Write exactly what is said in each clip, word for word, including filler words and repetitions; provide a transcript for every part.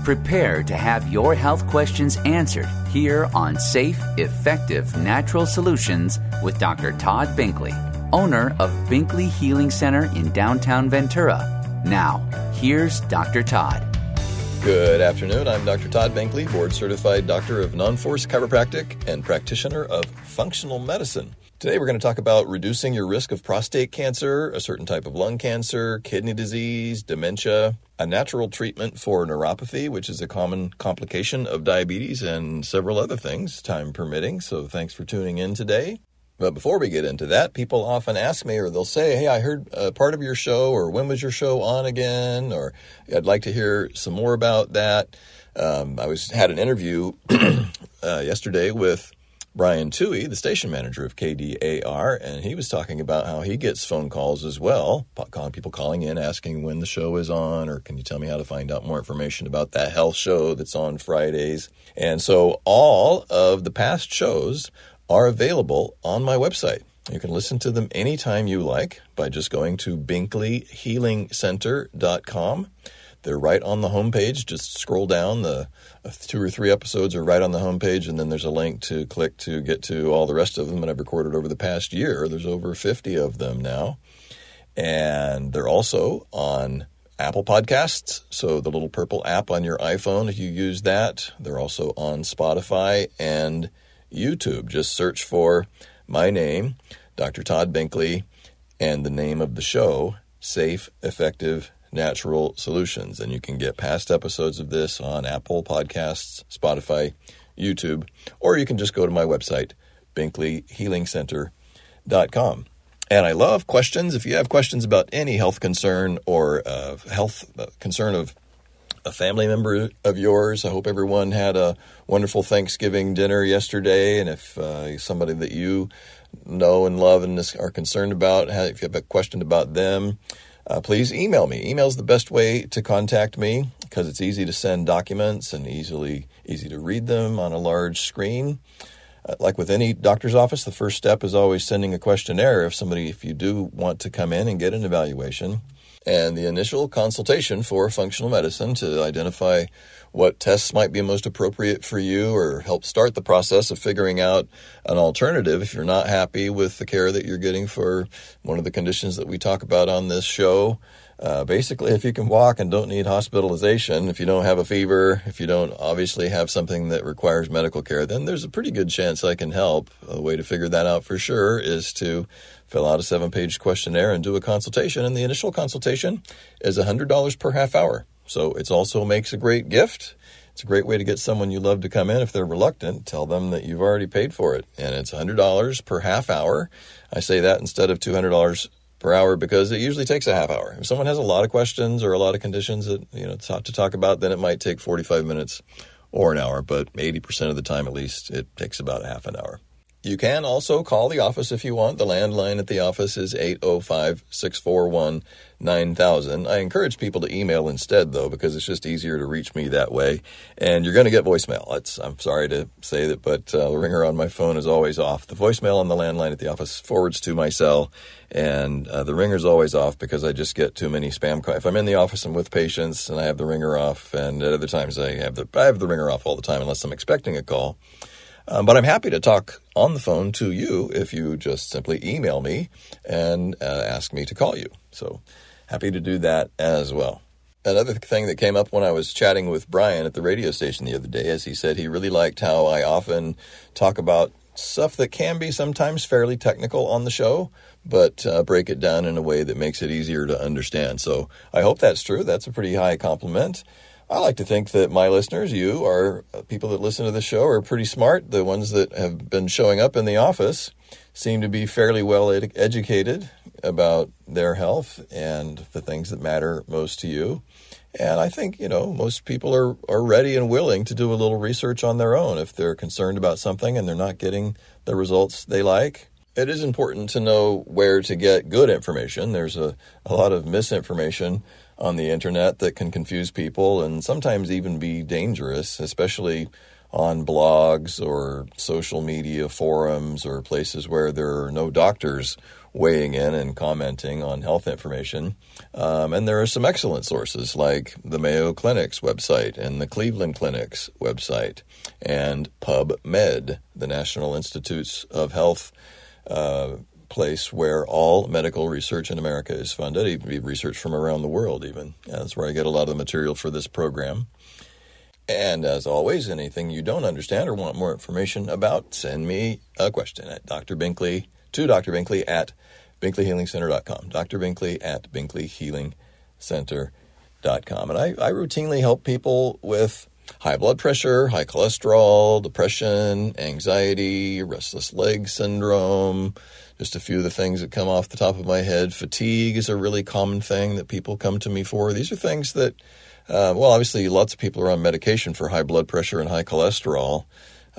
Prepare to have your health questions answered here on Safe, Effective Natural Solutions with Doctor Todd Binkley, owner of Binkley Healing Center in downtown Ventura. Now, here's Doctor Todd. Good afternoon. I'm Doctor Todd Binkley, board-certified doctor of non-force chiropractic and practitioner of functional medicine. Today we're going to talk about reducing your risk of prostate cancer, a certain type of lung cancer, kidney disease, dementia, a natural treatment for neuropathy, which is a common complication of diabetes, and several other things, time permitting. So thanks for tuning in today. But before we get into that, people often ask me, or they'll say, hey, I heard uh, part of your show, or when was your show on again? Or I'd like to hear some more about that. Um, I was had an interview uh, yesterday with Brian Toohey, the station manager of K D A R, and he was talking about how he gets phone calls as well, people calling in asking when the show is on, or can you tell me how to find out more information about that health show that's on Fridays. And so all of the past shows are available on my website. You can listen to them anytime you like by just going to binkley healing center dot com. They're right on the homepage. Just scroll down. The uh, two or three episodes are right on the homepage, and then there's a link to click to get to all the rest of them that I've recorded over the past year. There's over fifty of them now. And they're also on Apple Podcasts, so the little purple app on your iPhone, if you use that. They're also on Spotify and YouTube. Just search for my name, Doctor Todd Binkley, and the name of the show, Safe, Effective Natural Solutions. And you can get past episodes of this on Apple Podcasts, Spotify, YouTube, or you can just go to my website, binkley healing center dot com. And I love questions. If you have questions about any health concern or uh, health concern of a family member of yours, I hope everyone had a wonderful Thanksgiving dinner yesterday. And if uh, somebody that you know and love and are concerned about, if you have a question about them, Uh, please email me. Email is the best way to contact me because it's easy to send documents and easily easy to read them on a large screen. Uh, like with any doctor's office, the first step is always sending a questionnaire if somebody, if you do want to come in and get an evaluation. And the initial consultation for functional medicine to identify what tests might be most appropriate for you or help start the process of figuring out an alternative if you're not happy with the care that you're getting for one of the conditions that we talk about on this show. Uh, basically, if you can walk and don't need hospitalization, if you don't have a fever, if you don't obviously have something that requires medical care, then there's a pretty good chance I can help. A way to figure that out for sure is to fill out a seven-page questionnaire and do a consultation. And the initial consultation is one hundred dollars per half hour. So it also makes a great gift. It's a great way to get someone you love to come in. If they're reluctant, tell them that you've already paid for it. And it's one hundred dollars per half hour. I say that instead of two hundred dollars per hour because it usually takes a half hour. If someone has a lot of questions or a lot of conditions that you know to talk about, then it might take forty-five minutes or an hour. But eighty percent of the time, at least, it takes about a half an hour. You can also call the office if you want. The landline at the office is eight oh five, six four one, nine thousand. I encourage people to email instead, though, because it's just easier to reach me that way. And you're going to get voicemail. That's, I'm sorry to say that, but uh, the ringer on my phone is always off. The voicemail on the landline at the office forwards to my cell, and uh, the ringer's always off because I just get too many spam calls. If I'm in the office, I'm with patients, and I have the ringer off, and at other times I have the, I have the ringer off all the time unless I'm expecting a call. Um, but I'm happy to talk on the phone to you if you just simply email me and uh, ask me to call you. So happy to do that as well. Another thing that came up when I was chatting with Brian at the radio station the other day is he said he really liked how I often talk about stuff that can be sometimes fairly technical on the show, but uh, break it down in a way that makes it easier to understand. So I hope that's true. That's a pretty high compliment. I like to think that my listeners, you, are people that listen to the show are pretty smart. The ones that have been showing up in the office seem to be fairly well ed- educated about their health and the things that matter most to you. And I think, you know, most people are, are ready and willing to do a little research on their own if they're concerned about something and they're not getting the results they like. It is important to know where to get good information. There's a, a lot of misinformation on the internet that can confuse people and sometimes even be dangerous, especially on blogs or social media forums or places where there are no doctors weighing in and commenting on health information. Um, and there are some excellent sources like the Mayo Clinic's website and the Cleveland Clinic's website and PubMed, the National Institutes of Health uh, place where all medical research in America is funded, even research from around the world even. Yeah, that's where I get a lot of the material for this program. And as always, anything you don't understand or want more information about, send me a question at Doctor Binkley, to Doctor Binkley at Binkley Healing Center dot com. Doctor Binkley at Binkley Healing Center dot com. And I, I routinely help people with high blood pressure, high cholesterol, depression, anxiety, restless leg syndrome, just a few of the things that come off the top of my head. Fatigue is a really common thing that people come to me for. These are things that, uh, well, obviously lots of people are on medication for high blood pressure and high cholesterol,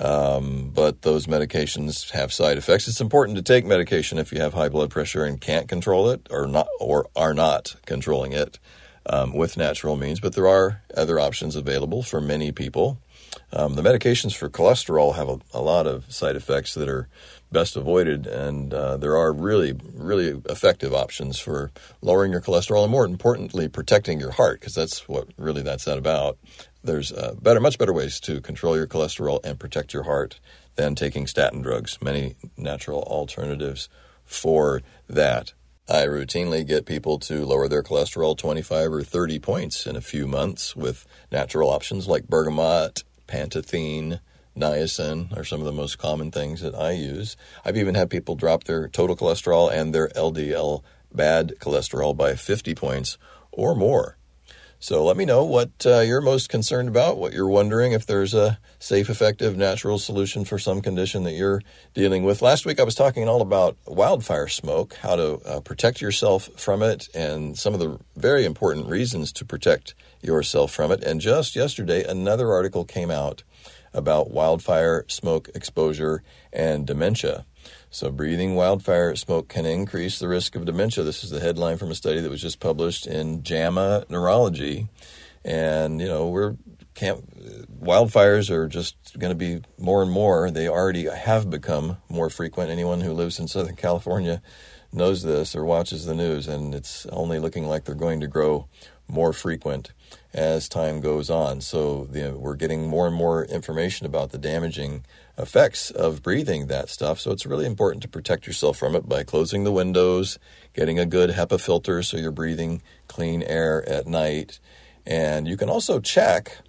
um, but those medications have side effects. It's important to take medication if you have high blood pressure and can't control it or not, or are not controlling it um, with natural means, but there are other options available for many people. Um, the medications for cholesterol have a, a lot of side effects that are best avoided, and uh, there are really, really effective options for lowering your cholesterol and, more importantly, protecting your heart, because that's what really that's that about. There's uh, better, much better ways to control your cholesterol and protect your heart than taking statin drugs. Many natural alternatives for that. I routinely get people to lower their cholesterol twenty-five or thirty points in a few months with natural options like bergamot, pantethine, niacin are some of the most common things that I use. I've even had people drop their total cholesterol and their L D L bad cholesterol by fifty points or more. So let me know what uh, you're most concerned about, what you're wondering, if there's a safe, effective, natural solution for some condition that you're dealing with. Last week I was talking all about wildfire smoke, how to uh, protect yourself from it, and some of the very important reasons to protect yourself from it. And just yesterday, another article came out about wildfire smoke exposure and dementia. So breathing wildfire smoke can increase the risk of dementia. This is the headline from a study that was just published in JAMA Neurology. And, you know, we're can't, wildfires are just going to be more and more. They already have become more frequent. Anyone who lives in Southern California knows this or watches the news, and it's only looking like they're going to grow more frequent as time goes on. So the, we're getting more and more information about the damaging effects of breathing that stuff. So it's really important to protect yourself from it by closing the windows, getting a good HEPA filter so you're breathing clean air at night. And you can also check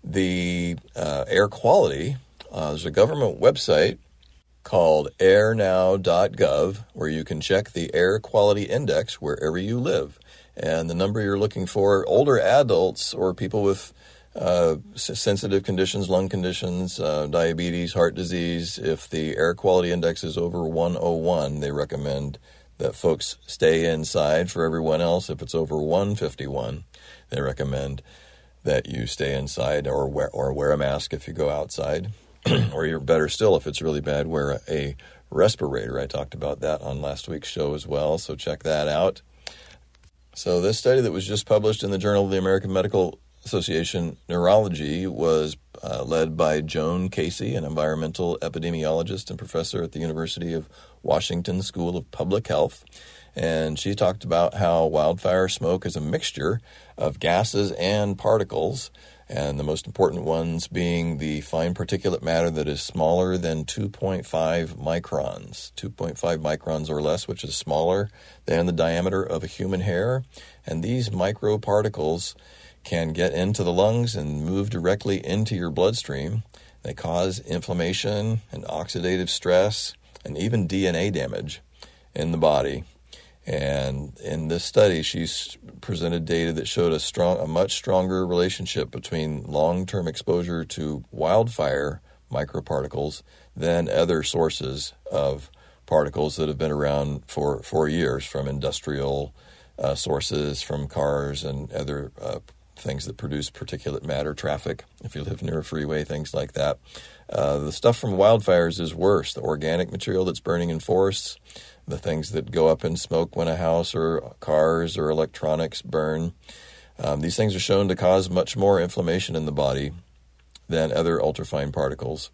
the uh, air quality. Uh, there's a government website called air now dot gov where you can check the air quality index wherever you live. And the number you're looking for, older adults or people with uh, sensitive conditions, lung conditions, uh, diabetes, heart disease, if the air quality index is over one oh one, they recommend that folks stay inside. For everyone else, if it's over one fifty-one, they recommend that you stay inside or wear, or wear a mask if you go outside. Or you're better still, if it's really bad, wear a respirator. I talked about that on last week's show as well, so check that out. So this study that was just published in the Journal of the American Medical Association Neurology was uh, led by Joan Casey, an environmental epidemiologist and professor at the University of Washington School of Public Health. And she talked about how wildfire smoke is a mixture of gases and particles, and the most important ones being the fine particulate matter that is smaller than two point five microns, two point five microns or less, which is smaller than the diameter of a human hair. And these microparticles can get into the lungs and move directly into your bloodstream. They cause inflammation and oxidative stress and even D N A damage in the body. And in this study, she's presented data that showed a strong, a much stronger relationship between long-term exposure to wildfire microparticles than other sources of particles that have been around for, for years, from industrial uh, sources, from cars and other uh, things that produce particulate matter, traffic, if you live near a freeway, things like that. Uh, the stuff from wildfires is worse. The organic material that's burning in forests, the things that go up in smoke when a house or cars or electronics burn. Um, these things are shown to cause much more inflammation in the body than other ultrafine particles,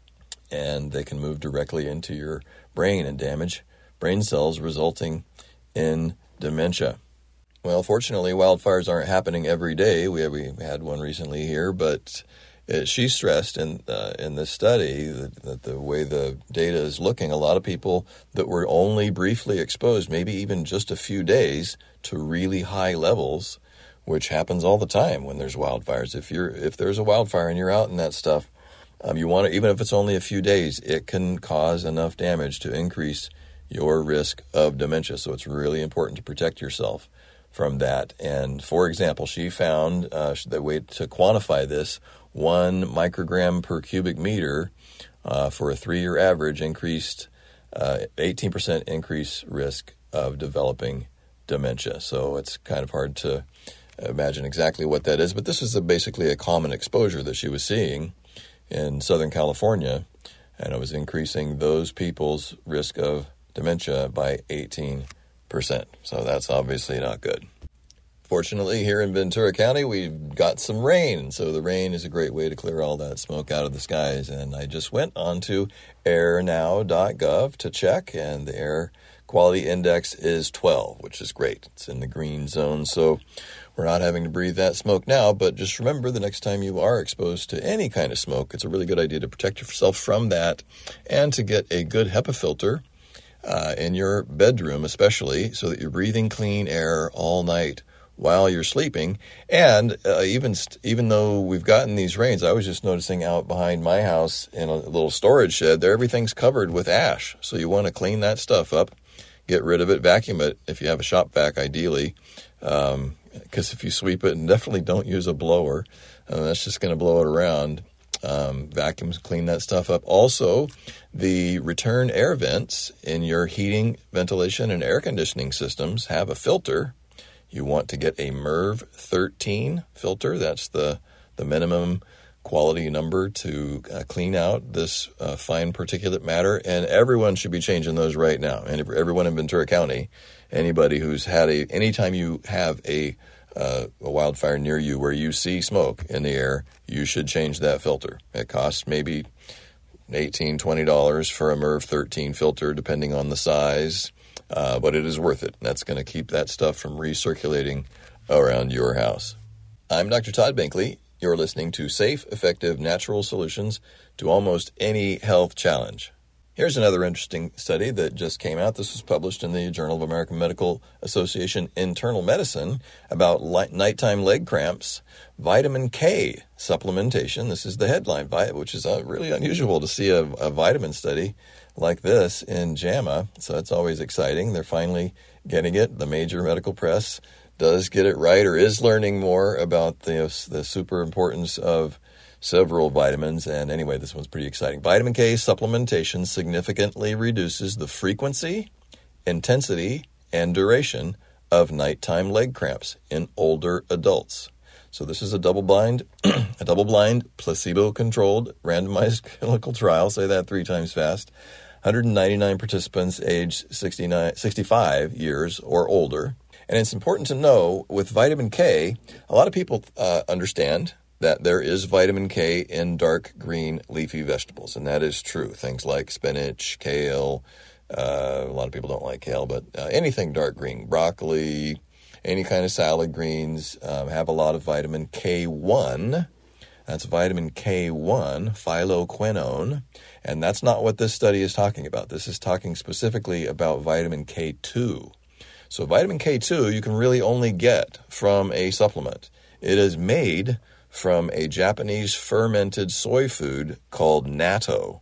and they can move directly into your brain and damage brain cells, resulting in dementia. Well, fortunately, wildfires aren't happening every day. We we had one recently here, but it, she stressed in uh, in this study that, that the way the data is looking, a lot of people that were only briefly exposed, maybe even just a few days, to really high levels, which happens all the time when there's wildfires. If you're if there's a wildfire and you're out in that stuff, um, you want to, even if it's only a few days, it can cause enough damage to increase your risk of dementia. So it's really important to protect yourself from that. And for example, she found uh, the way to quantify this, one microgram per cubic meter uh, for a three-year average increased uh, eighteen percent increase risk of developing dementia. So it's kind of hard to imagine exactly what that is, but this is a, basically a common exposure that she was seeing in Southern California, and it was increasing those people's risk of dementia by eighteen percent. So that's obviously not good. Fortunately, here in Ventura County, we've got some rain. So the rain is a great way to clear all that smoke out of the skies. And I just went on to air now dot gov to check, and the air quality index is twelve, which is great. It's in the green zone, so we're not having to breathe that smoke now. But just remember, the next time you are exposed to any kind of smoke, it's a really good idea to protect yourself from that and to get a good HEPA filter uh, in your bedroom, especially, so that you're breathing clean air all night while you're sleeping. And uh, even st- even though we've gotten these rains, I was just noticing out behind my house in a little storage shed there, everything's covered with ash. So you want to clean that stuff up, get rid of it, vacuum it if you have a shop vac, ideally, because um, if you sweep it, and definitely don't use a blower, uh, that's just going to blow it around. Um, vacuums, clean that stuff up. Also, the return air vents in your heating, ventilation, and air conditioning systems have a filter. You want to get a MERV thirteen filter. That's the, the minimum quality number to uh, clean out this uh, fine particulate matter. And everyone should be changing those right now. And everyone in Ventura County, anybody who's had a, anytime you have a, uh, a wildfire near you where you see smoke in the air, you should change that filter. It costs maybe eighteen dollars, twenty dollars for a MERV thirteen filter, depending on the size. Uh, but it is worth it. That's going to keep that stuff from recirculating around your house. I'm Doctor Todd Binkley. You're listening to Safe, Effective Natural Solutions to Almost Any Health Challenge. Here's another interesting study that just came out. This was published in the Journal of American Medical Association Internal Medicine about light, nighttime leg cramps, vitamin K supplementation. This is the headline, which is uh, really unusual to see a, a vitamin study like this in JAMA, so it's always exciting. They're finally getting it. The major medical press does get it right, or is learning more about the, the super importance of several vitamins. And anyway, this one's pretty exciting. Vitamin K supplementation significantly reduces the frequency, intensity, and duration of nighttime leg cramps in older adults. So this is a double-blind, a double-blind, placebo-controlled, randomized clinical trial. Say that three times fast. one hundred ninety-nine participants aged sixty-nine, sixty-five years or older. And it's important to know with vitamin K, a lot of people uh, understand that there is vitamin K in dark green leafy vegetables, and that is true. Things like spinach, kale, uh, a lot of people don't like kale, but uh, anything dark green, broccoli, any kind of salad greens um, have a lot of vitamin K one. That's vitamin K one, phylloquinone, and that's not what this study is talking about. This is talking specifically about vitamin K two. So vitamin K two you can really only get from a supplement. It is made from a Japanese fermented soy food called natto.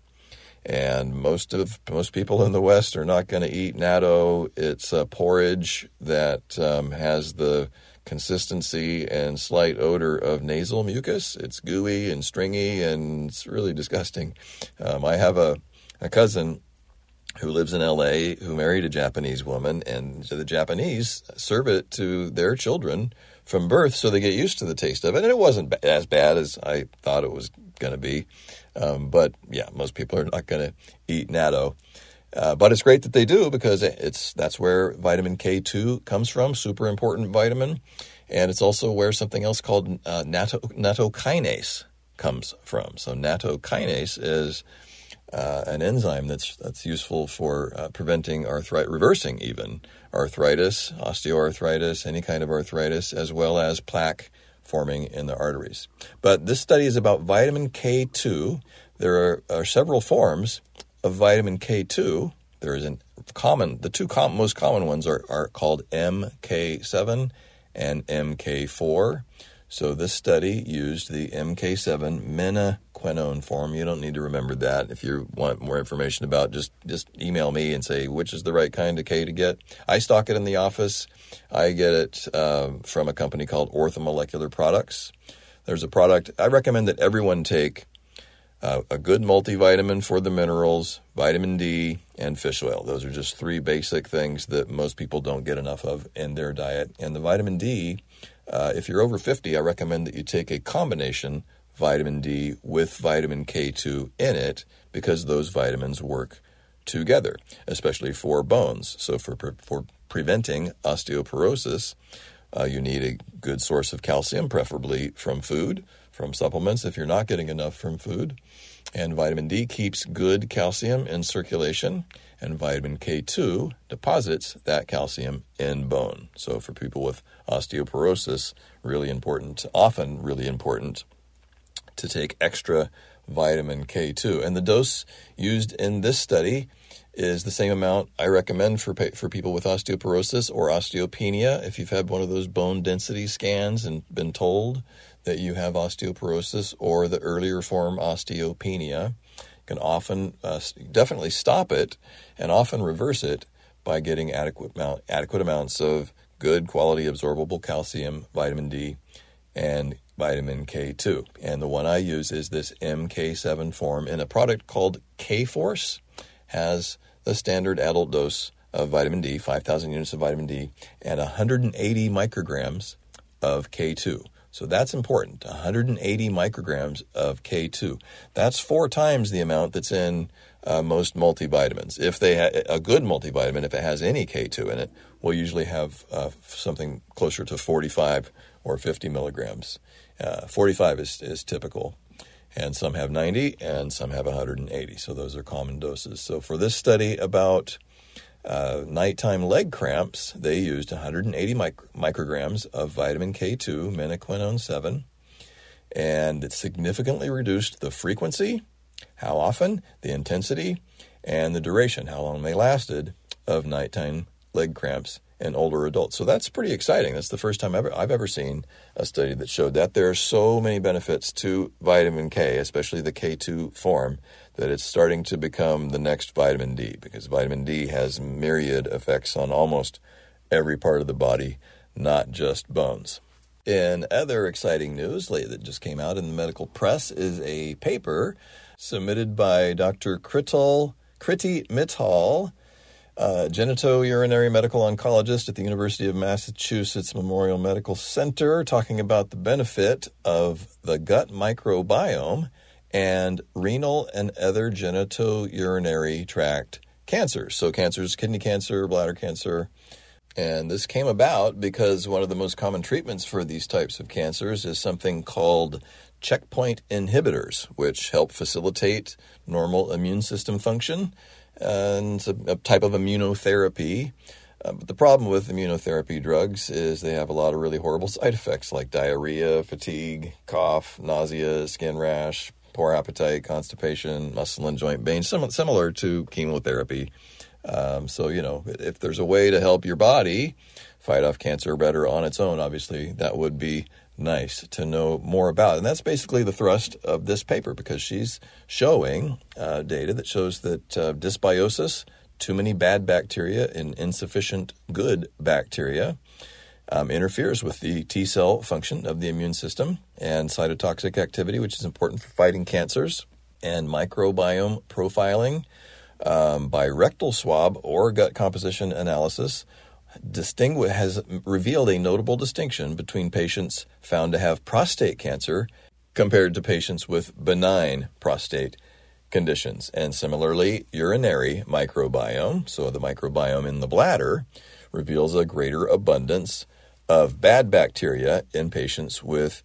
And most of most people in the West are not going to eat natto. It's a porridge that um, has the consistency and slight odor of nasal mucus. It's gooey and stringy, and it's really disgusting. Um, I have a, a cousin who lives in L A who married a Japanese woman, and the Japanese serve it to their children from birth so they get used to the taste of it. And it wasn't as bad as I thought it was going to be. Um, but yeah, most people are not going to eat natto. Uh, but it's great that they do, because it's that's where vitamin K two comes from, super important vitamin. And it's also where something else called uh, natto, nattokinase comes from. So nattokinase is uh, an enzyme that's that's useful for uh, preventing arthritis, reversing even arthritis, osteoarthritis, any kind of arthritis, as well as plaque forming in the arteries. But this study is about vitamin K two. There are, are several forms of vitamin K two. There is a common, the two com- most common ones are, are called M K seven and M K four. So this study used the M K seven menaquinone form. You don't need to remember that. If you want more information about, just just email me and say which is the right kind of K to get. I stock it in the office. I get it uh, from a company called Orthomolecular Products. There's a product I recommend that everyone take. Uh, a good multivitamin for the minerals, vitamin D, and fish oil. Those are just three basic things that most people don't get enough of in their diet. And the vitamin D, uh, if you're over fifty, I recommend that you take a combination vitamin D with vitamin K two in it, because those vitamins work together, especially for bones. So for for preventing osteoporosis, uh, you need a good source of calcium, preferably from food, from supplements if you're not getting enough from food. And vitamin D keeps good calcium in circulation, and vitamin K two deposits that calcium in bone. So for people with osteoporosis, really important, often really important, to take extra vitamin K two. And the dose used in this study is the same amount I recommend for for people with osteoporosis or osteopenia. If you've had one of those bone density scans and been told that you have osteoporosis or the earlier form osteopenia, you can often uh, definitely stop it and often reverse it by getting adequate amount, adequate amounts of good quality absorbable calcium, vitamin D, and vitamin K two. And the one I use is this M K seven form in a product called K-Force. Has the standard adult dose of vitamin D, five thousand units of vitamin D, and one hundred eighty micrograms of K two. So that's important, one hundred eighty micrograms of K two. That's four times the amount that's in uh, most multivitamins. If they ha- a good multivitamin, if it has any K two in it, will usually have uh, something closer to forty-five or fifty milligrams. Uh, forty-five is, is typical. And some have ninety, and some have one hundred eighty. So those are common doses. So for this study about uh, nighttime leg cramps, they used one hundred eighty mic- micrograms of vitamin K two, menaquinone seven, and it significantly reduced the frequency, how often, the intensity, and the duration, how long they lasted, of nighttime leg cramps in older adults. So that's pretty exciting. That's the first time ever I've ever seen a study that showed that. There are so many benefits to vitamin K, especially the K two form, that it's starting to become the next vitamin D, because vitamin D has myriad effects on almost every part of the body, not just bones. In other exciting news that just came out in the medical press is a paper submitted by Doctor Krital, Kriti Mittal, Uh, genitourinary medical oncologist at the University of Massachusetts Memorial Medical Center, talking about the benefit of the gut microbiome and renal and other genitourinary tract cancers. So cancers, kidney cancer, bladder cancer. And this came about because one of the most common treatments for these types of cancers is something called checkpoint inhibitors, which help facilitate normal immune system function. And it's a, a type of immunotherapy. Uh, but the problem with immunotherapy drugs is they have a lot of really horrible side effects like diarrhea, fatigue, cough, nausea, skin rash, poor appetite, constipation, muscle and joint pain, sim- similar to chemotherapy. Um, so, you know, if there's a way to help your body fight off cancer better on its own, obviously that would be nice to know more about. And that's basically the thrust of this paper, because she's showing uh, data that shows that uh, dysbiosis, too many bad bacteria and insufficient good bacteria, um, interferes with the T cell function of the immune system and cytotoxic activity, which is important for fighting cancers. And microbiome profiling um, by rectal swab or gut composition analysis Distingu- has revealed a notable distinction between patients found to have prostate cancer compared to patients with benign prostate conditions. And similarly, urinary microbiome, so the microbiome in the bladder, reveals a greater abundance of bad bacteria in patients with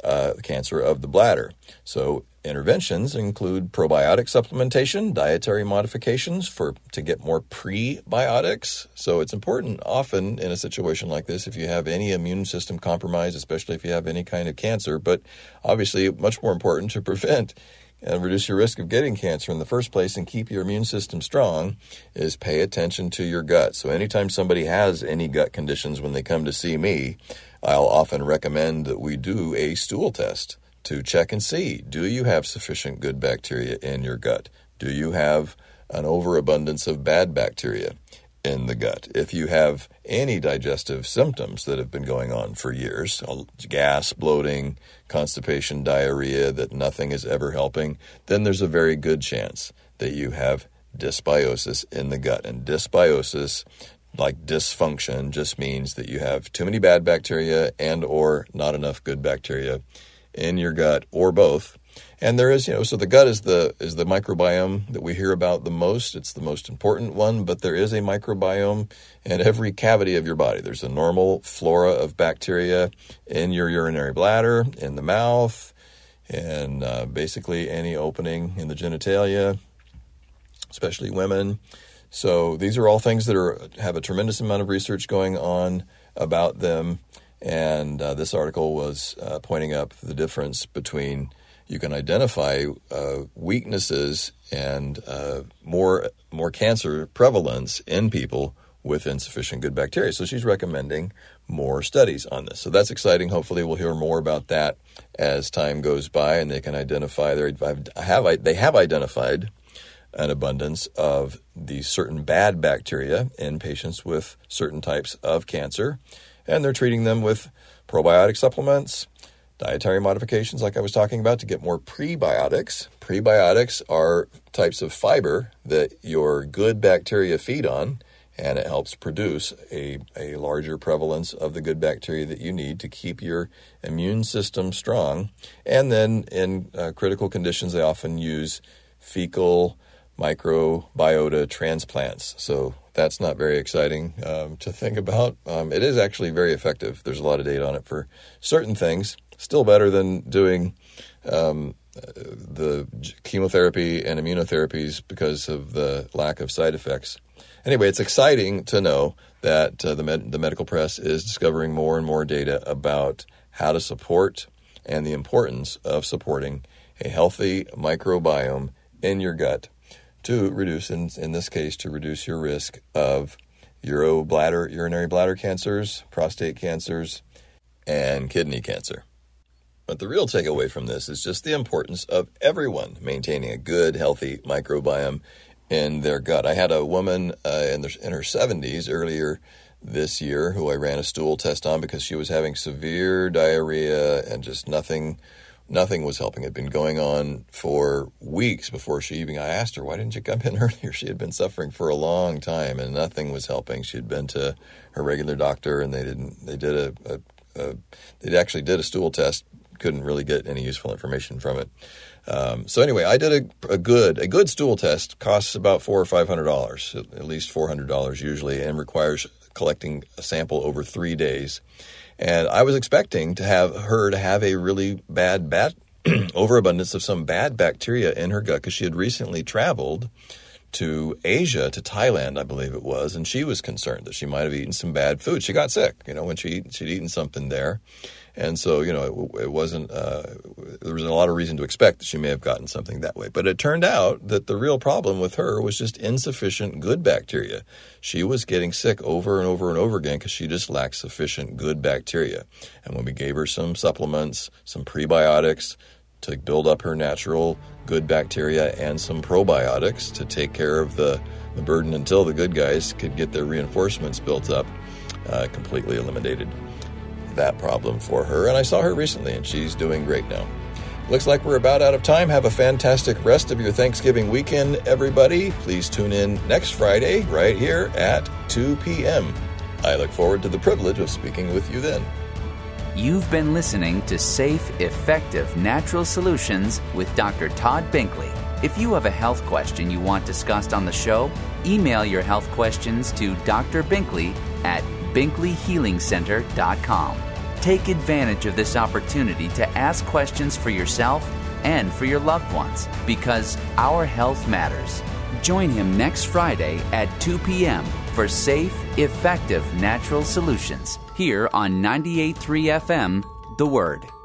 uh, cancer of the bladder. So interventions include probiotic supplementation, dietary modifications for to get more prebiotics. So it's important often in a situation like this if you have any immune system compromise, especially if you have any kind of cancer, but obviously much more important to prevent and reduce your risk of getting cancer in the first place and keep your immune system strong is pay attention to your gut. So anytime somebody has any gut conditions when they come to see me, I'll often recommend that we do a stool test to check and see, do you have sufficient good bacteria in your gut? Do you have an overabundance of bad bacteria in the gut? If you have any digestive symptoms that have been going on for years, gas, bloating, constipation, diarrhea, that nothing is ever helping, then there's a very good chance that you have dysbiosis in the gut. And dysbiosis, like dysfunction, just means that you have too many bad bacteria and or not enough good bacteria in your gut, or both. And there is, you know, so the gut is the is the microbiome that we hear about the most. It's the most important one, but there is a microbiome in every cavity of your body. There's a normal flora of bacteria in your urinary bladder, in the mouth, and uh, basically any opening in the genitalia, especially women. So these are all things that are have a tremendous amount of research going on about them. And uh, this article was uh, pointing up the difference between you can identify uh, weaknesses and uh, more more cancer prevalence in people with insufficient good bacteria. So she's recommending more studies on this. So that's exciting. Hopefully we'll hear more about that as time goes by, and they can identify their have they have identified an abundance of these certain bad bacteria in patients with certain types of cancer. And they're treating them with probiotic supplements, dietary modifications like I was talking about to get more prebiotics. Prebiotics are types of fiber that your good bacteria feed on, and it helps produce a, a larger prevalence of the good bacteria that you need to keep your immune system strong. And then in uh, critical conditions, they often use fecal microbiota transplants. So that's not very exciting um, to think about. Um, it is actually very effective. There's a lot of data on it for certain things. Still better than doing um, the chemotherapy and immunotherapies because of the lack of side effects. Anyway, it's exciting to know that uh, the med- the medical press is discovering more and more data about how to support and the importance of supporting a healthy microbiome in your gut to reduce, in, in this case, to reduce your risk of urobladder, urinary bladder cancers, prostate cancers, and kidney cancer. But the real takeaway from this is just the importance of everyone maintaining a good, healthy microbiome in their gut. I had a woman uh, in, the, in her seventies earlier this year who I ran a stool test on because she was having severe diarrhea and just nothing Nothing was helping. It had been going on for weeks before she even, I asked her, why didn't you come in earlier? She had been suffering for a long time and nothing was helping. She had been to her regular doctor and they didn't, they did a, a, a they actually did a stool test, couldn't really get any useful information from it. Um, so anyway, I did a, a good, a good stool test costs about four or five hundred dollars, at least four hundred dollars usually, and requires collecting a sample over three days. And I was expecting to have her to have a really bad bat overabundance of some bad bacteria in her gut because she had recently traveled to Asia, to Thailand, I believe it was, and she was concerned that she might have eaten some bad food. She got sick, you know, when she she'd eaten something there. And so, you know, it, it wasn't, uh, there was a lot of reason to expect that she may have gotten something that way. But it turned out that the real problem with her was just insufficient good bacteria. She was getting sick over and over and over again because she just lacked sufficient good bacteria. And when we gave her some supplements, some prebiotics to build up her natural good bacteria and some probiotics to take care of the, the burden until the good guys could get their reinforcements built up, uh, completely eliminated that problem for her. And I saw her recently and she's doing great now. Looks like we're about out of time. Have a fantastic rest of your Thanksgiving weekend, everybody. Please tune in next Friday right here at two p.m. I look forward to the privilege of speaking with you then. You've been listening to Safe, Effective Natural Solutions with Doctor Todd Binkley. If you have a health question you want discussed on the show, email your health questions to Doctor Binkley at binkley healing center dot com. Take advantage of this opportunity to ask questions for yourself and for your loved ones, because our health matters. Join him next Friday at two p.m. for Safe, Effective Natural Solutions here on ninety-eight point three F M, The Word.